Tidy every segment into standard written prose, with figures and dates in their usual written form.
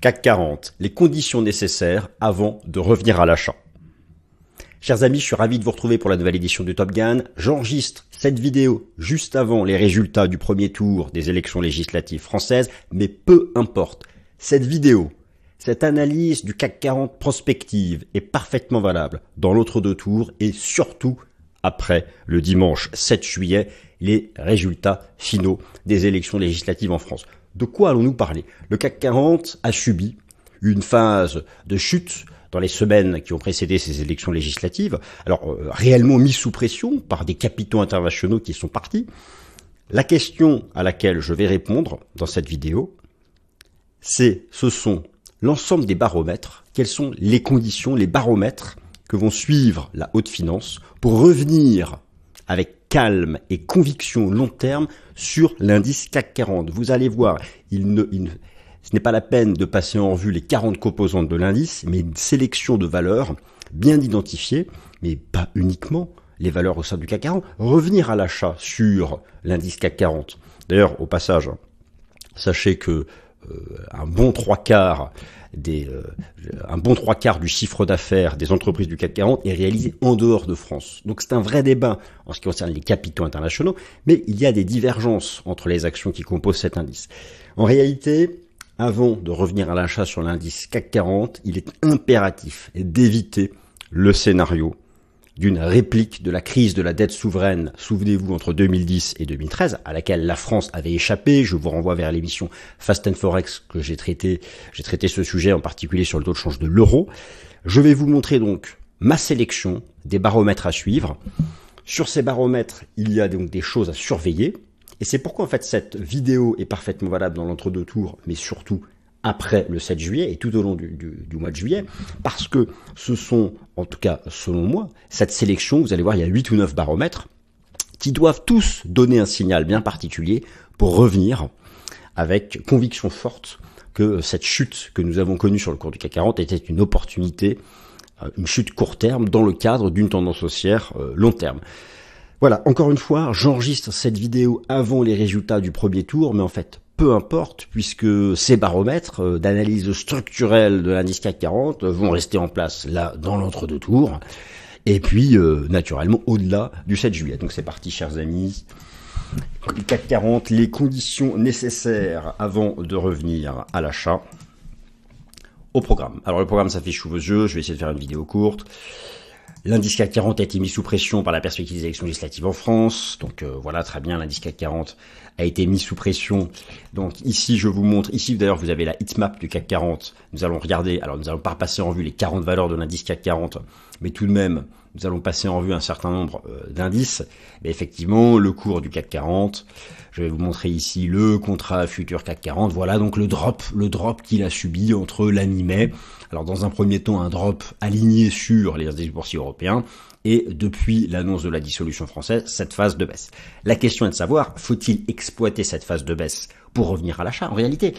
CAC 40, les conditions nécessaires avant de revenir à l'achat. Chers amis, je suis ravi de vous retrouver pour la nouvelle édition du Top Gun. J'enregistre cette vidéo juste avant les résultats du premier tour des élections législatives françaises, mais peu importe. Cette vidéo, cette analyse du CAC 40 prospective est parfaitement valable dans l'autre deux tours et surtout après le dimanche 7 juillet, les résultats finaux des élections législatives en France. De quoi allons-nous parler? Le CAC 40 a subi une phase de chute dans les semaines qui ont précédé ces élections législatives, alors réellement mis sous pression par des capitaux internationaux qui sont partis. La question à laquelle je vais répondre dans cette vidéo, ce sont l'ensemble des baromètres, quelles sont les conditions, les baromètres que vont suivre la haute finance pour revenir avec calme et conviction long terme sur l'indice CAC 40. Vous allez voir, ce n'est pas la peine de passer en revue les 40 composantes de l'indice, mais une sélection de valeurs bien identifiées, mais pas uniquement les valeurs au sein du CAC 40. Revenir à l'achat sur l'indice CAC 40. D'ailleurs, au passage, sachez que un bon trois quarts du chiffre d'affaires des entreprises du CAC 40 est réalisé en dehors de France. Donc c'est un vrai débat en ce qui concerne les capitaux internationaux, mais il y a des divergences entre les actions qui composent cet indice. En réalité, avant de revenir à l'achat sur l'indice CAC 40, il est impératif d'éviter le scénario d'une réplique de la crise de la dette souveraine, souvenez-vous, entre 2010 et 2013, à laquelle la France avait échappé. Je vous renvoie vers l'émission Fast and Forex que j'ai traité ce sujet en particulier sur le taux de change de l'euro. Je vais vous montrer donc ma sélection des baromètres à suivre. Sur ces baromètres, il y a donc des choses à surveiller. Et c'est pourquoi en fait cette vidéo est parfaitement valable dans l'entre-deux tours, mais surtout après le 7 juillet et tout au long du mois de juillet, parce que ce sont, en tout cas selon moi, cette sélection, vous allez voir, il y a 8 ou 9 baromètres qui doivent tous donner un signal bien particulier pour revenir avec conviction forte que cette chute que nous avons connue sur le cours du CAC 40 était une opportunité, une chute court terme dans le cadre d'une tendance haussière long terme. Voilà, encore une fois, j'enregistre cette vidéo avant les résultats du premier tour, mais en fait, peu importe, puisque ces baromètres d'analyse structurelle de l'indice CAC 40 vont rester en place là dans l'entre-deux tours, et puis naturellement au-delà du 7 juillet. Donc c'est parti, chers amis. Le CAC 40, les conditions nécessaires avant de revenir à l'achat. Au programme. Alors le programme s'affiche sous vos yeux, je vais essayer de faire une vidéo courte. L'indice CAC 40 a été mis sous pression par la perspective des élections législatives en France. Donc voilà, très bien, l'indice CAC 40 a été mis sous pression. Donc ici, je vous montre, ici d'ailleurs, vous avez la heatmap du CAC 40. Nous allons regarder, alors nous allons pas passer en revue les 40 valeurs de l'indice CAC 40, mais tout de même, nous allons passer en revue un certain nombre d'indices. Mais effectivement, le cours du CAC 40, je vais vous montrer ici le contrat futur CAC 40. Voilà donc le drop qu'il a subi entre la mi-mai. Alors dans un premier temps, un drop aligné sur les indices boursiers européens et depuis l'annonce de la dissolution française, cette phase de baisse. La question est de savoir, faut-il exploiter cette phase de baisse pour revenir à l'achat? En réalité,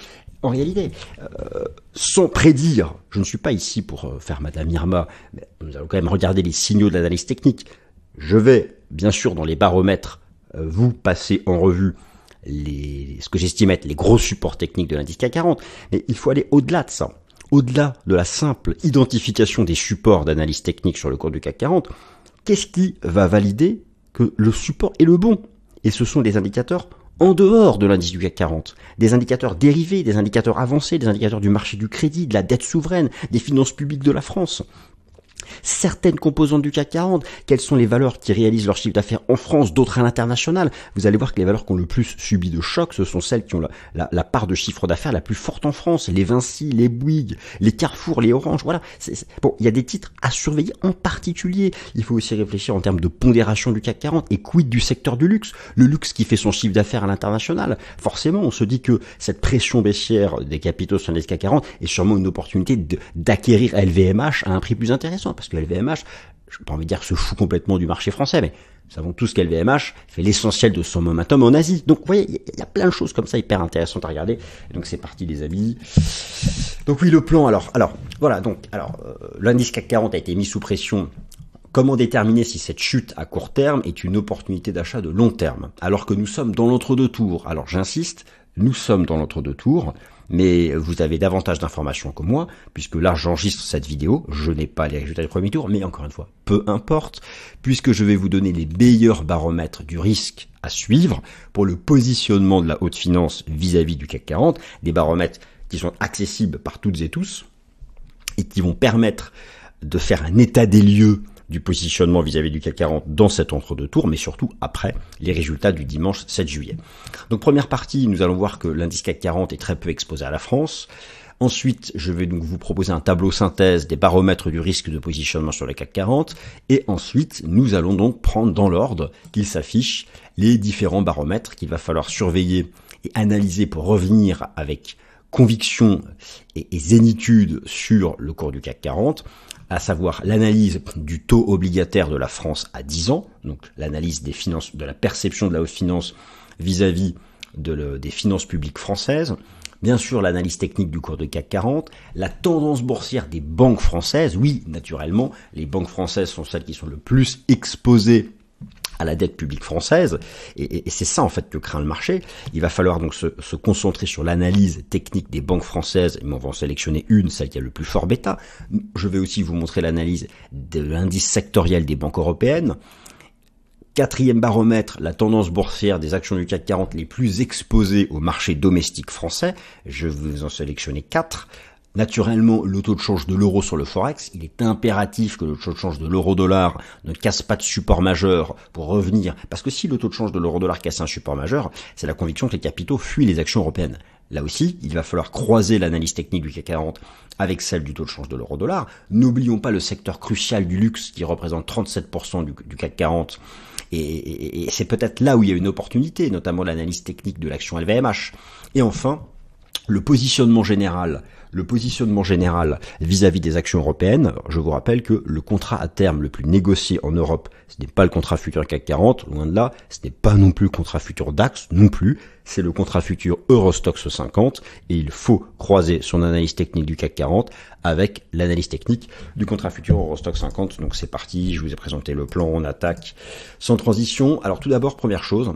sans prédire, je ne suis pas ici pour faire Madame Irma, mais nous allons quand même regarder les signaux de l'analyse technique. Je vais, bien sûr, dans les baromètres, vous passer en revue ce que j'estime être les gros supports techniques de l'indice CAC 40, mais il faut aller au-delà de ça. Au-delà de la simple identification des supports d'analyse technique sur le cours du CAC 40, qu'est-ce qui va valider que le support est le bon? Et ce sont des indicateurs en dehors de l'indice du CAC 40, des indicateurs dérivés, des indicateurs avancés, des indicateurs du marché du crédit, de la dette souveraine, des finances publiques de la France. Certaines composantes du CAC 40, quelles sont les valeurs qui réalisent leur chiffre d'affaires en France, d'autres à l'international. Vous allez voir que les valeurs qui ont le plus subi de choc, ce sont celles qui ont la part de chiffre d'affaires la plus forte en France. Les Vinci, les Bouygues, les Carrefour, les Orange, voilà. Bon, il y a des titres à surveiller en particulier. Il faut aussi réfléchir en termes de pondération du CAC 40 et quid du secteur du luxe. Le luxe qui fait son chiffre d'affaires à l'international. Forcément, on se dit que cette pression baissière des capitaux sur l'indice CAC 40 est sûrement une opportunité d'acquérir LVMH à un prix plus intéressant. Parce que LVMH, je n'ai pas envie de dire se fout complètement du marché français, mais nous savons tous qu'LVMH fait l'essentiel de son momentum en Asie. Donc vous voyez, il y a plein de choses comme ça hyper intéressantes à regarder. Et donc c'est parti les amis. Donc oui, le plan, voilà, l'indice CAC 40 a été mis sous pression. Comment déterminer si cette chute à court terme est une opportunité d'achat de long terme, alors que nous sommes dans l'entre-deux tours? Alors j'insiste, nous sommes dans l'entre-deux tours. mais vous avez davantage d'informations que moi, puisque là j'enregistre cette vidéo, je n'ai pas les résultats du premier tour, mais encore une fois, peu importe, puisque je vais vous donner les meilleurs baromètres du risque à suivre pour le positionnement de la haute finance vis-à-vis du CAC 40, des baromètres qui sont accessibles par toutes et tous, et qui vont permettre de faire un état des lieux du positionnement vis-à-vis du CAC 40 dans cet entre-deux tours, mais surtout après les résultats du dimanche 7 juillet. Donc première partie, nous allons voir que l'indice CAC 40 est très peu exposé à la France. Ensuite, je vais donc vous proposer un tableau synthèse des baromètres du risque de positionnement sur le CAC 40. Et ensuite, nous allons donc prendre dans l'ordre qu'il s'affiche les différents baromètres qu'il va falloir surveiller et analyser pour revenir avec conviction et zénitude sur le cours du CAC 40, à savoir l'analyse du taux obligataire de la France à 10 ans, donc l'analyse des finances, de la perception de la haute finance vis-à-vis des finances publiques françaises, bien sûr l'analyse technique du cours du CAC 40, la tendance boursière des banques françaises, oui, naturellement, les banques françaises sont celles qui sont le plus exposées à la dette publique française, et c'est ça en fait que craint le marché. Il va falloir donc se concentrer sur l'analyse technique des banques françaises, mais on va en sélectionner une, celle qui a le plus fort bêta. Je vais aussi vous montrer l'analyse de l'indice sectoriel des banques européennes. Quatrième baromètre, la tendance boursière des actions du CAC 40 les plus exposées au marché domestique français. Je vais vous en sélectionner 4. Naturellement, le taux de change de l'euro sur le Forex, il est impératif que le taux de change de l'euro-dollar ne casse pas de support majeur pour revenir. Parce que si le taux de change de l'euro-dollar casse un support majeur, c'est la conviction que les capitaux fuient les actions européennes. Là aussi, il va falloir croiser l'analyse technique du CAC 40 avec celle du taux de change de l'euro-dollar. N'oublions pas le secteur crucial du luxe qui représente 37% du CAC 40. Et c'est peut-être là où il y a une opportunité, notamment l'analyse technique de l'action LVMH. Et enfin, le positionnement général vis-à-vis des actions européennes. Je vous rappelle que le contrat à terme le plus négocié en Europe, ce n'est pas le contrat futur CAC 40, loin de là, ce n'est pas non plus le contrat futur DAX, non plus, c'est le contrat futur Eurostoxx 50, et il faut croiser son analyse technique du CAC 40 avec l'analyse technique du contrat futur Eurostoxx 50. Donc c'est parti, je vous ai présenté le plan, on attaque sans transition. Alors tout d'abord, première chose,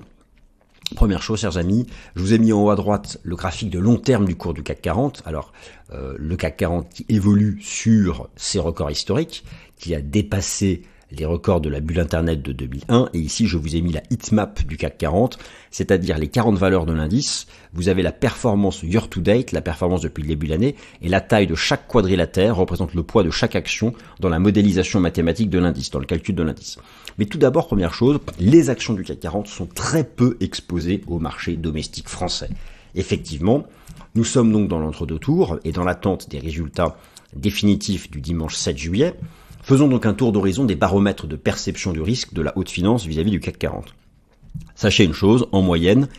chers amis, je vous ai mis en haut à droite le graphique de long terme du cours du CAC 40. Alors, le CAC 40 qui évolue sur ses records historiques, qui a dépassé les records de la bulle Internet de 2001. Et ici, je vous ai mis la heatmap du CAC 40, c'est-à-dire les 40 valeurs de l'indice. Vous avez la performance year to date, la performance depuis le début de l'année, et la taille de chaque quadrilatère représente le poids de chaque action dans la modélisation mathématique de l'indice, dans le calcul de l'indice. Mais tout d'abord, première chose, les actions du CAC 40 sont très peu exposées au marché domestique français. Effectivement, nous sommes donc dans l'entre-deux tours et dans l'attente des résultats définitifs du dimanche 7 juillet. Faisons donc un tour d'horizon des baromètres de perception du risque de la haute finance vis-à-vis du CAC 40. Sachez une chose, en moyenne,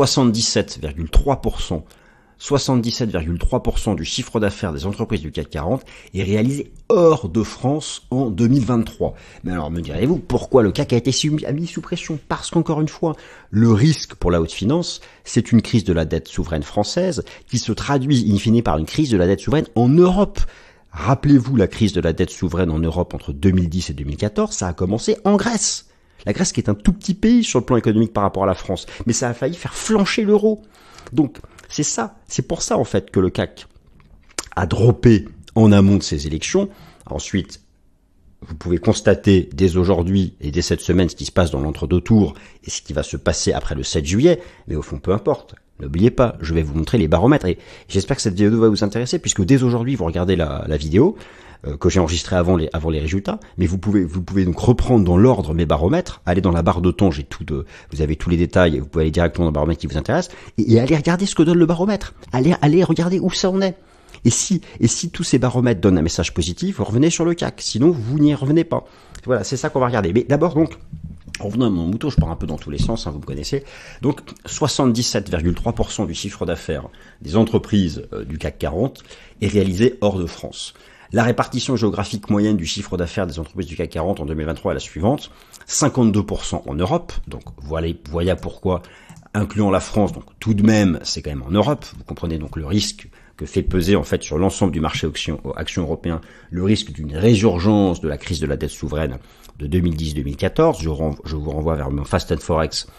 77,3% du chiffre d'affaires des entreprises du CAC 40 est réalisé hors de France en 2023. Mais alors me direz-vous, pourquoi le CAC a été mis sous pression? Parce qu'encore une fois, le risque pour la haute finance, c'est une crise de la dette souveraine française qui se traduit in fine par une crise de la dette souveraine en Europe. Rappelez-vous la crise de la dette souveraine en Europe entre 2010 et 2014, ça a commencé en Grèce. La Grèce qui est un tout petit pays sur le plan économique par rapport à la France, mais ça a failli faire flancher l'euro. Donc, c'est pour ça en fait que le CAC a droppé en amont de ces élections. Ensuite, vous pouvez constater dès aujourd'hui et dès cette semaine ce qui se passe dans l'entre-deux tours et ce qui va se passer après le 7 juillet, mais au fond peu importe. N'oubliez pas, je vais vous montrer les baromètres et j'espère que cette vidéo va vous intéresser puisque dès aujourd'hui vous regardez la vidéo que j'ai enregistrée avant les résultats, mais vous pouvez donc reprendre dans l'ordre mes baromètres, aller dans la barre de temps, vous avez tous les détails, vous pouvez aller directement dans le baromètre qui vous intéresse et aller regarder ce que donne le baromètre, aller regarder où ça en est. Et si tous ces baromètres donnent un message positif, vous revenez sur le CAC, sinon vous n'y revenez pas. Voilà, c'est ça qu'on va regarder. Mais d'abord donc, revenons à mon mouton, je pars un peu dans tous les sens, vous me connaissez. Donc 77,3% du chiffre d'affaires des entreprises du CAC 40 est réalisé hors de France. La répartition géographique moyenne du chiffre d'affaires des entreprises du CAC 40 en 2023 est la suivante. 52% en Europe, donc voilà pourquoi, incluant la France, donc tout de même c'est quand même en Europe, vous comprenez donc le risque que fait peser en fait sur l'ensemble du marché action européen le risque d'une résurgence de la crise de la dette souveraine de 2010-2014. Je vous renvoie vers mon Fast and Forex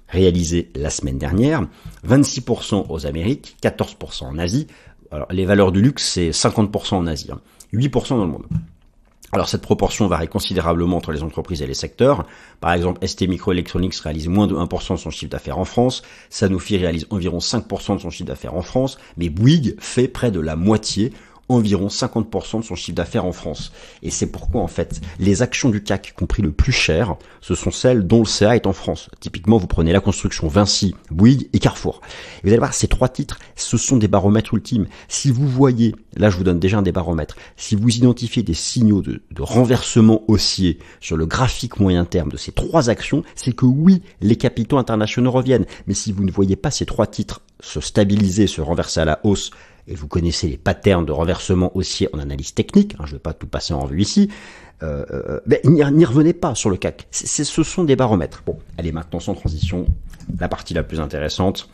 réalisé la semaine dernière, 26% aux Amériques, 14% en Asie. Alors les valeurs du luxe, c'est 50% en Asie, 8% dans le monde. Alors cette proportion varie considérablement entre les entreprises et les secteurs. Par exemple, ST Microelectronics réalise moins de 1% de son chiffre d'affaires en France, Sanofi réalise environ 5% de son chiffre d'affaires en France, mais Bouygues fait près de la moitié, environ 50% de son chiffre d'affaires en France. Et c'est pourquoi, en fait, les actions du CAC qui ont pris le plus cher, ce sont celles dont le CA est en France. Typiquement, vous prenez la construction, Vinci, Bouygues et Carrefour. Et vous allez voir, ces trois titres, ce sont des baromètres ultimes. Si vous voyez, là je vous donne déjà un des baromètres, si vous identifiez des signaux de renversement haussier sur le graphique moyen terme de ces trois actions, c'est que oui, les capitaux internationaux reviennent. Mais si vous ne voyez pas ces trois titres se stabiliser, se renverser à la hausse, et vous connaissez les patterns de renversement haussier en analyse technique, je ne vais pas tout passer en revue ici, n'y revenez pas sur le CAC. Ce sont des baromètres. Bon, allez, maintenant sans transition, la partie la plus intéressante,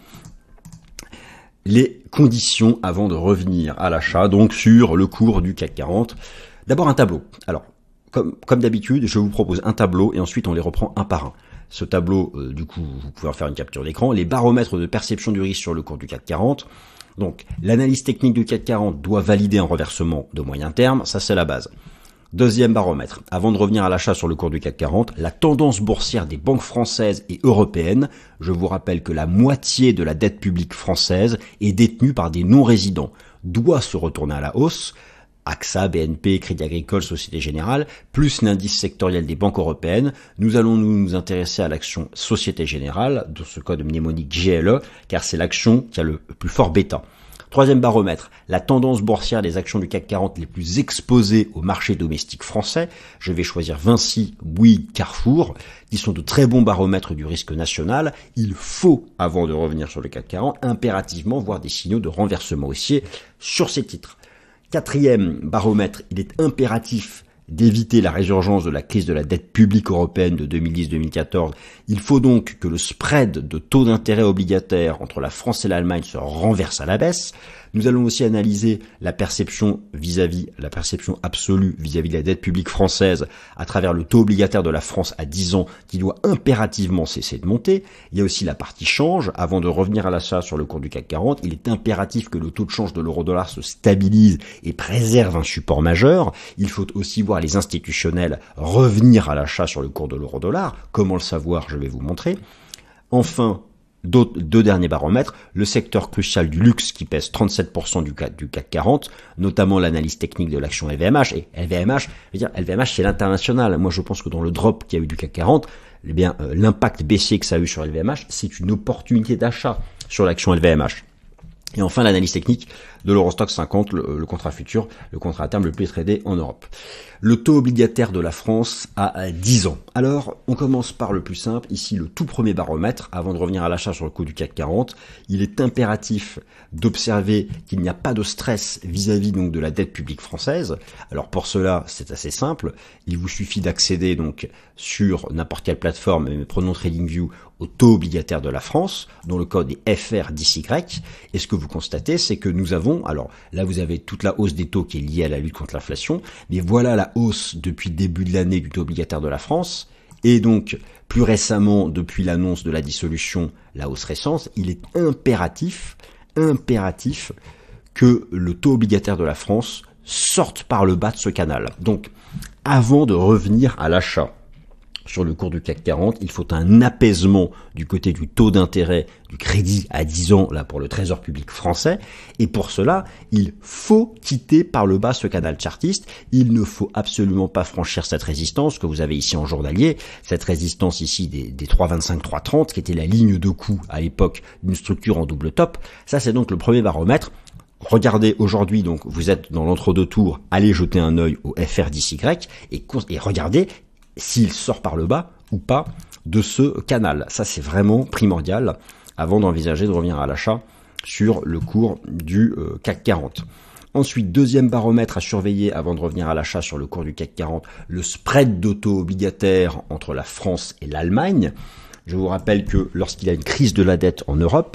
les conditions avant de revenir à l'achat, donc sur le cours du CAC 40. D'abord un tableau. Alors, comme d'habitude, je vous propose un tableau et ensuite on les reprend un par un. Ce tableau, du coup, vous pouvez en faire une capture d'écran. Les baromètres de perception du risque sur le cours du CAC 40. Donc, l'analyse technique du CAC 40 doit valider un reversement de moyen terme, ça c'est la base. Deuxième baromètre, avant de revenir à l'achat sur le cours du CAC 40, la tendance boursière des banques françaises et européennes. Je vous rappelle que la moitié de la dette publique française est détenue par des non-résidents, doit se retourner à la hausse. AXA, BNP, Crédit Agricole, Société Générale, plus l'indice sectoriel des banques européennes. Nous allons nous intéresser à l'action Société Générale, de ce code mnémonique GLE, car c'est l'action qui a le plus fort bêta. Troisième baromètre, la tendance boursière des actions du CAC 40 les plus exposées au marché domestique français. Je vais choisir Vinci, Bouygues, Carrefour, qui sont de très bons baromètres du risque national. Il faut, avant de revenir sur le CAC 40, impérativement voir des signaux de renversement haussier sur ces titres. Quatrième baromètre, il est impératif d'éviter la résurgence de la crise de la dette publique européenne de 2010-2014. Il faut donc que le spread de taux d'intérêt obligataire entre la France et l'Allemagne se renverse à la baisse. Nous allons aussi analyser la perception la perception absolue vis-à-vis de la dette publique française à travers le taux obligataire de la France à 10 ans qui doit impérativement cesser de monter. Il y a aussi la partie change. Avant de revenir à l'achat sur le cours du CAC 40, il est impératif que le taux de change de l'euro-dollar se stabilise et préserve un support majeur. Il faut aussi voir les institutionnels revenir à l'achat sur le cours de l'euro-dollar. Comment le savoir? Je vais vous montrer. Enfin, deux derniers baromètres, le secteur crucial du luxe qui pèse 37% du CAC 40, notamment l'analyse technique de l'action LVMH. Et LVMH, LVMH c'est l'international. Moi je pense que dans le drop qu'il y a eu du CAC 40, eh bien l'impact baissier que ça a eu sur LVMH, c'est une opportunité d'achat sur l'action LVMH. Et enfin l'analyse technique de l'Eurostoxx 50, le contrat futur, le contrat à terme le plus tradé en Europe. Le taux obligataire de la France à 10 ans. Alors, on commence par le plus simple, ici le tout premier baromètre, avant de revenir à l'achat sur le cours du CAC 40. Il est impératif d'observer qu'il n'y a pas de stress vis-à-vis donc de la dette publique française. Alors pour cela, c'est assez simple, il vous suffit d'accéder donc sur n'importe quelle plateforme, mais prenons TradingView, au taux obligataire de la France, dont le code est FR10Y. Et ce que vous constatez, c'est que nous avons, alors là vous avez toute la hausse des taux qui est liée à la lutte contre l'inflation, mais voilà la hausse depuis le début de l'année du taux obligataire de la France, et donc plus récemment, depuis l'annonce de la dissolution, la hausse récente, il est impératif que le taux obligataire de la France sorte par le bas de ce canal. Donc, avant de revenir à l'achat sur le cours du CAC 40, il faut un apaisement du côté du taux d'intérêt du crédit à 10 ans là pour le trésor public français. Et pour cela, il faut quitter par le bas ce canal chartiste. Il ne faut absolument pas franchir cette résistance que vous avez ici en journalier. Cette résistance ici des 3,25, 3,30 qui était la ligne de coup à l'époque d'une structure en double top. Ça, c'est donc le premier baromètre. Regardez aujourd'hui, donc vous êtes dans l'entre-deux tours, allez jeter un œil au FR10Y et regardez s'il sort par le bas ou pas de ce canal. Ça, c'est vraiment primordial avant d'envisager de revenir à l'achat sur le cours du CAC 40. Ensuite, deuxième baromètre à surveiller avant de revenir à l'achat sur le cours du CAC 40, le spread de taux obligataire entre la France et l'Allemagne. Je vous rappelle que lorsqu'il y a une crise de la dette en Europe,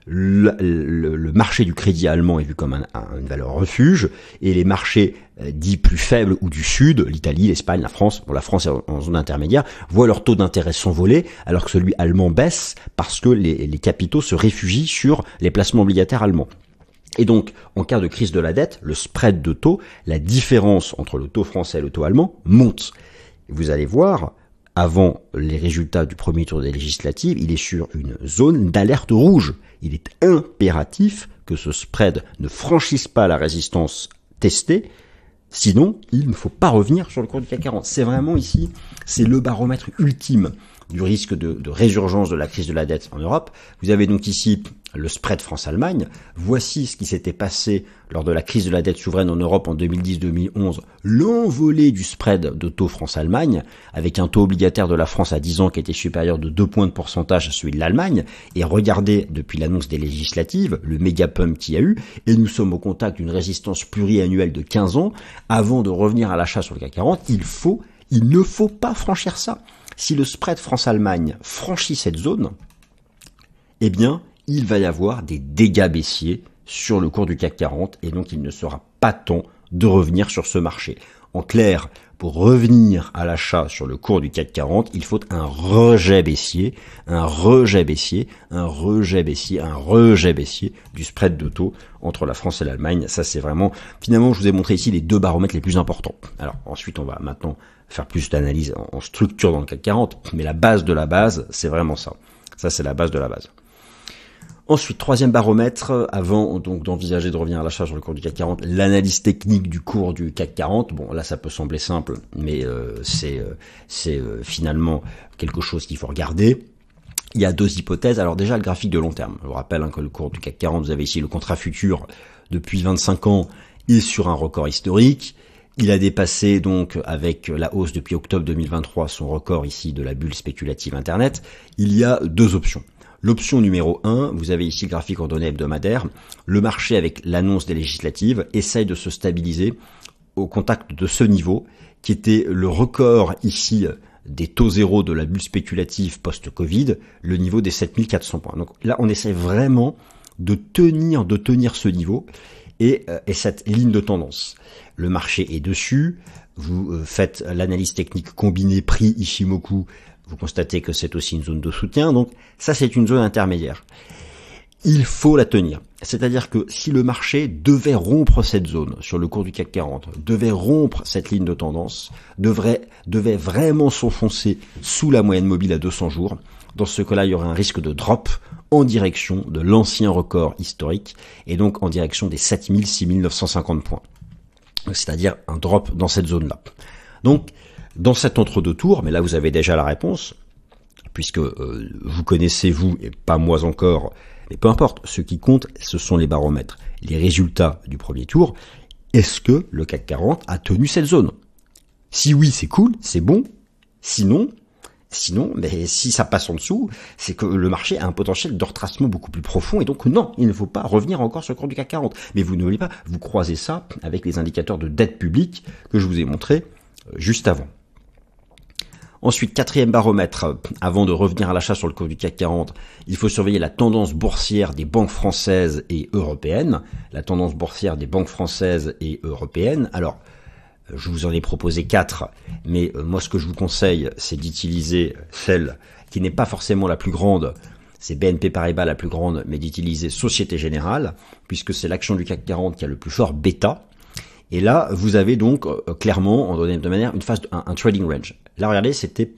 le marché du crédit allemand est vu comme une valeur refuge, et les marchés dits plus faibles ou du sud, l'Italie, l'Espagne, la France, bon la France est en zone intermédiaire, voient leur taux d'intérêt s'envoler, alors que celui allemand baisse parce que les capitaux se réfugient sur les placements obligataires allemands. Et donc, en cas de crise de la dette, le spread de taux, la différence entre le taux français et le taux allemand, monte. Vous allez voir, avant les résultats du premier tour des législatives, il est sur une zone d'alerte rouge. Il est impératif que ce spread ne franchisse pas la résistance testée, sinon il ne faut pas revenir sur le cours du CAC 40. C'est vraiment ici, c'est le baromètre ultime du risque de résurgence de la crise de la dette en Europe. Vous avez donc ici le spread France-Allemagne. Voici ce qui s'était passé lors de la crise de la dette souveraine en Europe en 2010-2011. L'envolée du spread de taux France-Allemagne, avec un taux obligataire de la France à 10 ans qui était supérieur de 2 points de pourcentage à celui de l'Allemagne. Et regardez, depuis l'annonce des législatives, le méga pump qu'il y a eu, et nous sommes au contact d'une résistance pluriannuelle de 15 ans. Avant de revenir à l'achat sur le CAC 40, il ne faut pas franchir ça. Si le spread France-Allemagne franchit cette zone, eh bien, il va y avoir des dégâts baissiers sur le cours du CAC 40 et donc il ne sera pas temps de revenir sur ce marché. En clair, pour revenir à l'achat sur le cours du CAC 40, il faut un rejet baissier, un rejet baissier, un rejet baissier, un rejet baissier du spread de taux entre la France et l'Allemagne. Ça, c'est vraiment, finalement, je vous ai montré ici les deux baromètres les plus importants. Alors, ensuite, on va maintenant faire plus d'analyse en structure dans le CAC 40, mais la base de la base, c'est vraiment ça. Ça, c'est la base de la base. Ensuite, troisième baromètre, avant donc d'envisager de revenir à l'achat sur le cours du CAC 40, l'analyse technique du cours du CAC 40. Bon, là, ça peut sembler simple, mais c'est finalement quelque chose qu'il faut regarder. Il y a deux hypothèses. Alors déjà, le graphique de long terme. Je vous rappelle que le cours du CAC 40, vous avez ici le contrat futur depuis 25 ans est sur un record historique. Il a dépassé donc avec la hausse depuis octobre 2023 son record ici de la bulle spéculative Internet. Il y a deux options. L'option numéro 1, vous avez ici le graphique en données hebdomadaires. Le marché, avec l'annonce des législatives, essaye de se stabiliser au contact de ce niveau, qui était le record ici des taux zéro de la bulle spéculative post-Covid, le niveau des 7400 points. Donc là, on essaie vraiment de tenir ce niveau et cette ligne de tendance. Le marché est dessus. Vous faites l'analyse technique combinée prix Ishimoku. Vous constatez que c'est aussi une zone de soutien, donc ça c'est une zone intermédiaire. Il faut la tenir. C'est-à-dire que si le marché devait rompre cette zone sur le cours du CAC 40, devait rompre cette ligne de tendance, devait vraiment s'enfoncer sous la moyenne mobile à 200 jours, dans ce cas-là il y aurait un risque de drop en direction de l'ancien record historique, et donc en direction des 7000-6950 points. C'est-à-dire un drop dans cette zone-là. Donc, dans cet entre-deux tours, mais là vous avez déjà la réponse, puisque vous connaissez vous, et pas moi encore, mais peu importe, ce qui compte, ce sont les baromètres. Les résultats du premier tour, est-ce que le CAC 40 a tenu cette zone? Si oui, c'est cool, c'est bon. Sinon, mais si ça passe en dessous, c'est que le marché a un potentiel de retracement beaucoup plus profond, et donc non, il ne faut pas revenir encore sur le cours du CAC 40. Mais vous n'oubliez pas, vous croisez ça avec les indicateurs de dette publique que je vous ai montrés juste avant. Ensuite, quatrième baromètre, avant de revenir à l'achat sur le cours du CAC 40, il faut surveiller la tendance boursière des banques françaises et européennes. La tendance boursière des banques françaises et européennes. Alors, je vous en ai proposé 4, mais moi ce que je vous conseille, c'est d'utiliser celle qui n'est pas forcément la plus grande, c'est BNP Paribas la plus grande, mais d'utiliser Société Générale, puisque c'est l'action du CAC 40 qui a le plus fort bêta. Et là, vous avez donc clairement, en donné de manière, une phase un trading range. Là, regardez, c'était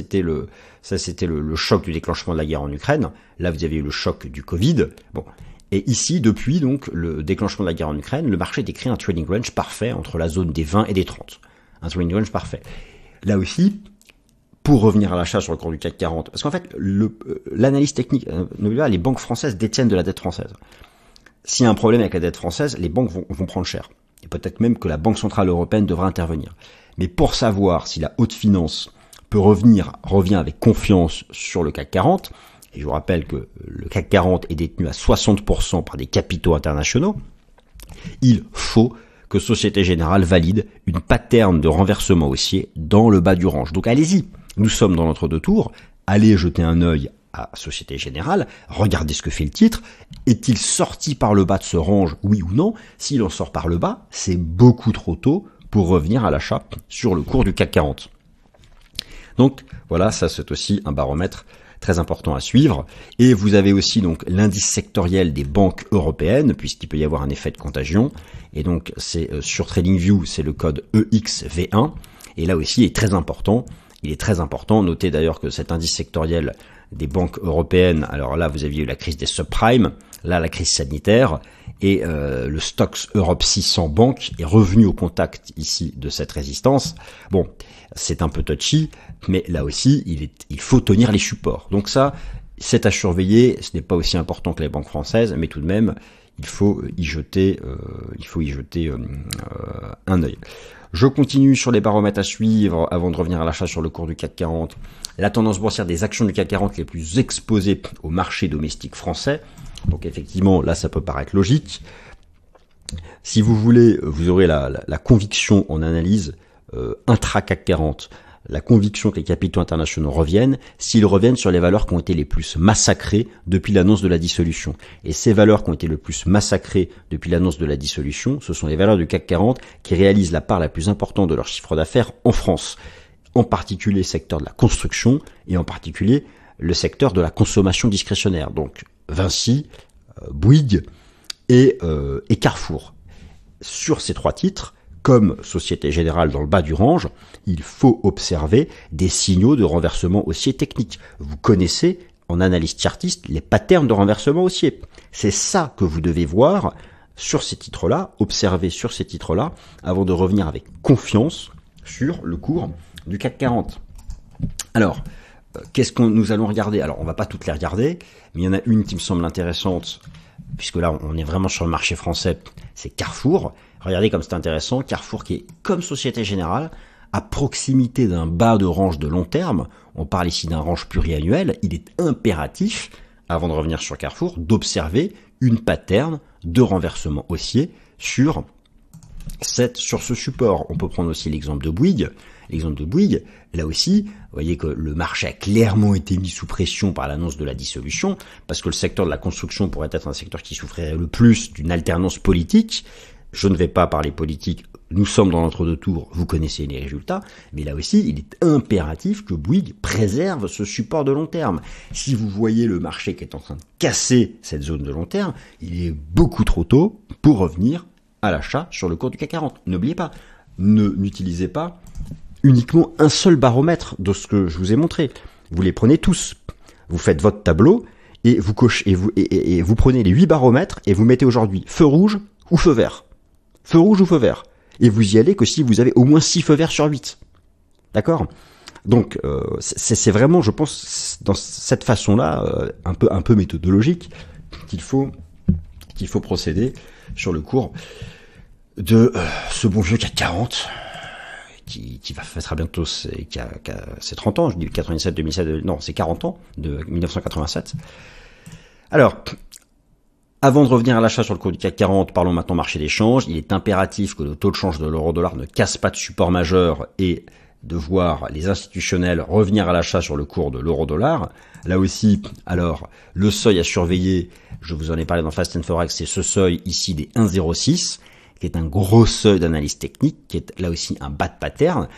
le choc du déclenchement de la guerre en Ukraine. Là, vous avez eu le choc du Covid. Bon. Et ici, depuis donc le déclenchement de la guerre en Ukraine, le marché décrit un trading range parfait entre la zone des 20 et des 30. Un trading range parfait. Là aussi, pour revenir à l'achat sur le cours du CAC 40, parce qu'en fait, l'analyse technique, n'oubliez pas, les banques françaises détiennent de la dette française. S'il y a un problème avec la dette française, les banques vont prendre cher. Et peut-être même que la Banque Centrale Européenne devra intervenir. Mais pour savoir si la haute finance revient avec confiance sur le CAC 40, et je vous rappelle que le CAC 40 est détenu à 60% par des capitaux internationaux, il faut que Société Générale valide une pattern de renversement haussier dans le bas du range. Donc allez-y, nous sommes dans l'entre-deux tours, allez jeter un œil à Société Générale, regardez ce que fait le titre, est-il sorti par le bas de ce range, oui ou non? S'il en sort par le bas, c'est beaucoup trop tôt pour revenir à l'achat sur le cours du CAC 40. Donc voilà, ça c'est aussi un baromètre très important à suivre. Et vous avez aussi donc l'indice sectoriel des banques européennes, puisqu'il peut y avoir un effet de contagion. Et donc c'est sur TradingView, c'est le code EXV1. Et là aussi, il est très important. Il est très important. Notez d'ailleurs que cet indice sectoriel des banques européennes, alors là vous aviez eu la crise des subprimes, là la crise sanitaire, et le Stoxx Europe 600 Bank est revenu au contact ici de cette résistance. Bon, c'est un peu touchy, mais là aussi il faut tenir les supports. Donc ça, c'est à surveiller. Ce n'est pas aussi important que les banques françaises, mais tout de même il faut y jeter un œil. Je continue sur les baromètres à suivre avant de revenir à l'achat sur le cours du CAC 40. La tendance boursière des actions du CAC 40 les plus exposées au marché domestique français. Donc effectivement, là ça peut paraître logique. Si vous voulez, vous aurez la conviction en analyse intra-CAC 40, la conviction que les capitaux internationaux reviennent, s'ils reviennent sur les valeurs qui ont été les plus massacrées depuis l'annonce de la dissolution. Et ces valeurs qui ont été le plus massacrées depuis l'annonce de la dissolution, ce sont les valeurs du CAC 40 qui réalisent la part la plus importante de leur chiffre d'affaires en France. En particulier le secteur de la construction et en particulier le secteur de la consommation discrétionnaire. Donc Vinci, Bouygues et Carrefour. Sur ces trois titres, comme Société Générale dans le bas du range, il faut observer des signaux de renversement haussier technique. Vous connaissez, en analyse chartiste, les patterns de renversement haussier. C'est ça que vous devez voir sur ces titres-là, observer sur ces titres-là, avant de revenir avec confiance sur le cours du CAC 40. Alors, qu'est-ce que nous allons regarder? Alors, on va pas toutes les regarder, mais il y en a une qui me semble intéressante, puisque là, on est vraiment sur le marché français, c'est Carrefour. Regardez comme c'est intéressant, Carrefour qui est comme Société Générale, à proximité d'un bas de range de long terme, on parle ici d'un range pluriannuel, il est impératif, avant de revenir sur Carrefour, d'observer une pattern de renversement haussier sur ce support. On peut prendre aussi l'exemple de Bouygues. L'exemple de Bouygues, là aussi, vous voyez que le marché a clairement été mis sous pression par l'annonce de la dissolution, parce que le secteur de la construction pourrait être un secteur qui souffrirait le plus d'une alternance politique. Je ne vais pas parler politique, nous sommes dans l'entre-deux tours, vous connaissez les résultats, mais là aussi, il est impératif que Bouygues préserve ce support de long terme. Si vous voyez le marché qui est en train de casser cette zone de long terme, il est beaucoup trop tôt pour revenir à l'achat sur le cours du CAC 40. N'oubliez pas, n'utilisez pas uniquement un seul baromètre de ce que je vous ai montré. Vous les prenez tous. Vous faites votre tableau et vous cochez et vous prenez les 8 baromètres et vous mettez aujourd'hui feu rouge ou feu vert. Feu rouge ou feu vert. Et vous y allez que si vous avez au moins 6 feux verts sur 8. D'accord? Donc c'est vraiment, je pense, dans cette façon-là, un peu méthodologique, qu'il faut procéder sur le cours de ce bon vieux CAC 40 qui va fêtera bientôt ses 30 ans, je dis 97, 2007, non, c'est 40 ans, de 1987. Alors, avant de revenir à l'achat sur le cours du CAC 40, parlons maintenant marché des changes. Il est impératif que le taux de change de l'euro-dollar ne casse pas de support majeur et de voir les institutionnels revenir à l'achat sur le cours de l'euro-dollar. Là aussi, alors, le seuil à surveiller, je vous en ai parlé dans Fast and Forex, c'est ce seuil ici des 1,06, qui est un gros seuil d'analyse technique, qui est là aussi un bas de pattern.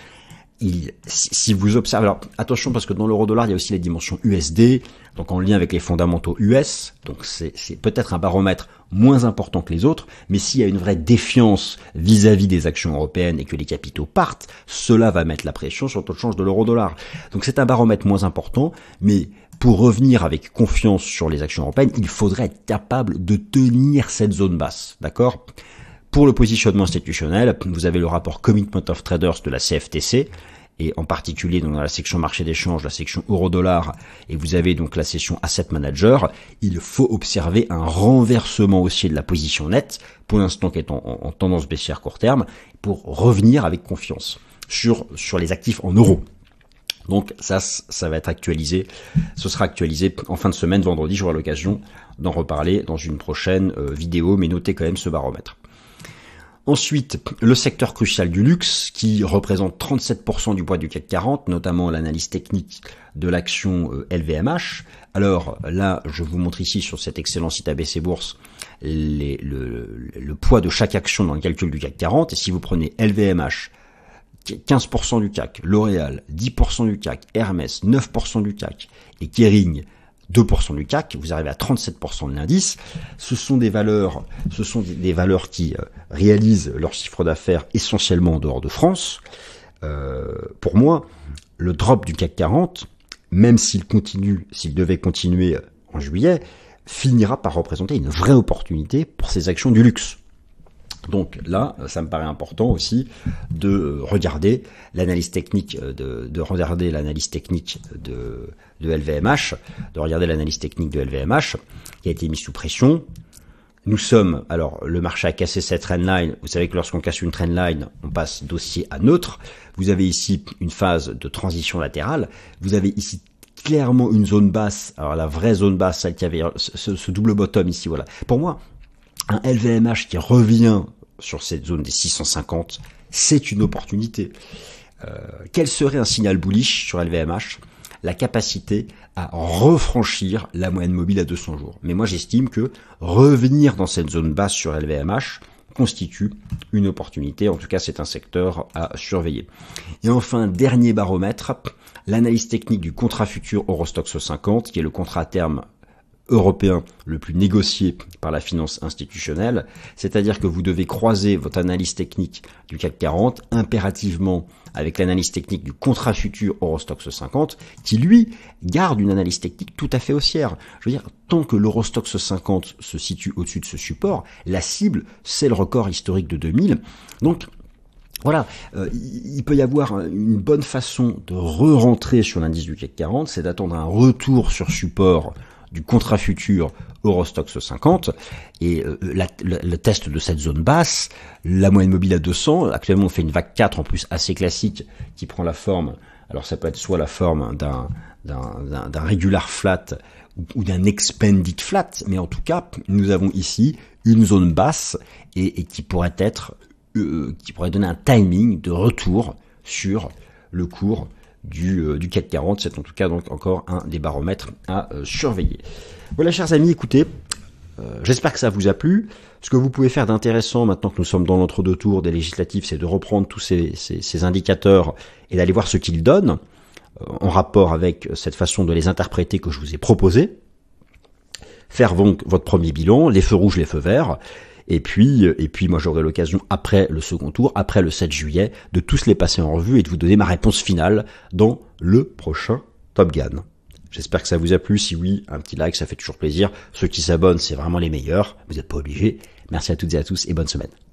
Si vous observez, alors attention parce que dans l'euro-dollar, il y a aussi les dimensions USD, donc en lien avec les fondamentaux US, donc c'est peut-être un baromètre moins important que les autres, mais s'il y a une vraie défiance vis-à-vis des actions européennes et que les capitaux partent, cela va mettre la pression sur le taux de change de l'euro-dollar. Donc c'est un baromètre moins important, mais pour revenir avec confiance sur les actions européennes, il faudrait être capable de tenir cette zone basse, d'accord ? Pour le positionnement institutionnel, vous avez le rapport Commitment of Traders de la CFTC, et en particulier donc dans la section marché d'échange, la section euro-dollar, et vous avez donc la section Asset Manager. Il faut observer un renversement haussier de la position nette, pour l'instant qui est en tendance baissière court terme, pour revenir avec confiance sur les actifs en euros. Donc ça va être actualisé, ce sera actualisé en fin de semaine, vendredi, j'aurai l'occasion d'en reparler dans une prochaine vidéo, mais notez quand même ce baromètre. Ensuite, le secteur crucial du luxe, qui représente 37% du poids du CAC 40, notamment l'analyse technique de l'action LVMH. Alors là, je vous montre ici sur cet excellent site ABC Bourse le poids de chaque action dans le calcul du CAC 40. Et si vous prenez LVMH, 15% du CAC, L'Oréal, 10% du CAC, Hermès, 9% du CAC et Kering, 2% du CAC, vous arrivez à 37% de l'indice. Ce sont des valeurs qui réalisent leur chiffre d'affaires essentiellement en dehors de France. Pour moi, le drop du CAC 40, même s'il devait continuer en juillet, finira par représenter une vraie opportunité pour ces actions du luxe. Donc là, ça me paraît important aussi de regarder l'analyse technique de LVMH, qui a été mise sous pression. Alors le marché a cassé cette trendline. Vous savez que lorsqu'on casse une trendline, on passe dossier à neutre. Vous avez ici une phase de transition latérale. Vous avez ici clairement une zone basse. Alors la vraie zone basse, celle qui avait ce double bottom ici, voilà. Pour moi, un LVMH qui revient sur cette zone des 650, c'est une opportunité. Quel serait un signal bullish sur LVMH? La capacité à refranchir la moyenne mobile à 200 jours. Mais moi, j'estime que revenir dans cette zone basse sur LVMH constitue une opportunité. En tout cas, c'est un secteur à surveiller. Et enfin, dernier baromètre, l'analyse technique du contrat futur Eurostoxx 50, qui est le contrat à terme européen le plus négocié par la finance institutionnelle, c'est-à-dire que vous devez croiser votre analyse technique du CAC 40 impérativement avec l'analyse technique du contrat futur Eurostoxx 50, qui lui garde une analyse technique tout à fait haussière. Je veux dire, tant que l'Eurostoxx 50 se situe au-dessus de ce support, la cible, c'est le record historique de 2000. Donc, voilà, il peut y avoir une bonne façon de re-rentrer sur l'indice du CAC 40, c'est d'attendre un retour sur support du contrat futur Eurostoxx 50 et le test de cette zone basse, la moyenne mobile à 200. Actuellement, on fait une vague 4 en plus assez classique qui prend la forme, alors ça peut être soit la forme d'un regular flat ou d'un expanded flat, mais en tout cas, nous avons ici une zone basse et qui pourrait donner un timing de retour sur le cours du CAC 40, c'est en tout cas donc encore un des baromètres à surveiller. Voilà, chers amis, écoutez, j'espère que ça vous a plu. Ce que vous pouvez faire d'intéressant maintenant que nous sommes dans l'entre-deux tours des législatives, c'est de reprendre tous ces indicateurs et d'aller voir ce qu'ils donnent en rapport avec cette façon de les interpréter que je vous ai proposé. Faire donc votre premier bilan, les feux rouges, les feux verts. Et puis moi j'aurai l'occasion après le second tour, après le 7 juillet, de tous les passer en revue et de vous donner ma réponse finale dans le prochain Top Gun. J'espère que ça vous a plu. Si oui, un petit like, ça fait toujours plaisir. Ceux qui s'abonnent, c'est vraiment les meilleurs. Vous n'êtes pas obligés. Merci à toutes et à tous et bonne semaine.